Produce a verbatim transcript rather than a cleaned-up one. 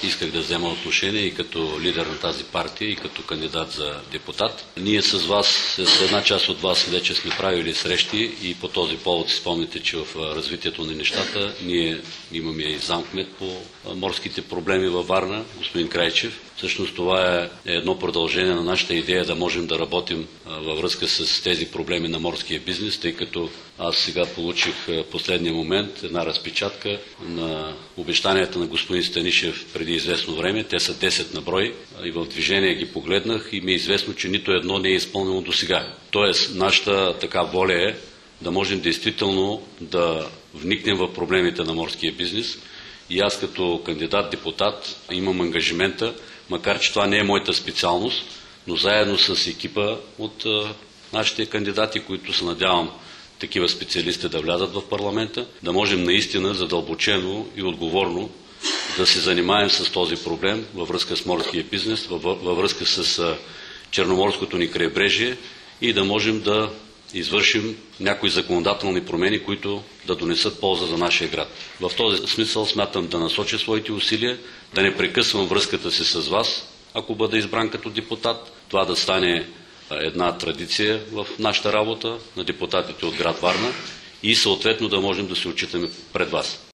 исках да взема отношение и като лидер на тази партия, и като кандидат за депутат. Ние с вас, с една част от вас вече сме правили срещи и по този повод си спомните, че в развитието на нещата ние имаме и замкмет по морските проблеми във Варна, господин Крайчев. Всъщност това е едно продължение на нашата идея да можем да работим във връзка с тези проблеми на морския бизнес, тъй като аз сега получих последния момент една разпечатка на обещанията на господин Станишев преди известно време. Те са десет на брой и в движение ги погледнах и ми е известно, че нито едно не е изпълнено до сега. Тоест, нашата така воля е да можем действително да вникнем в проблемите на морския бизнес. И аз като кандидат-депутат имам ангажимента, макар че това не е моята специалност, но заедно с екипа от а, нашите кандидати, които се надявам такива специалисти да влязат в парламента, да можем наистина задълбочено и отговорно да се занимаем с този проблем във връзка с морския бизнес, във, във връзка с а, черноморското ни крайбрежие и да можем да извършим някои законодателни промени, които да донесат полза за нашия град. В този смисъл смятам да насоча своите усилия, да не прекъсвам връзката си с вас, ако бъда избран като депутат. Това да стане една традиция в нашата работа на депутатите от град Варна и съответно да можем да се отчитаме пред вас.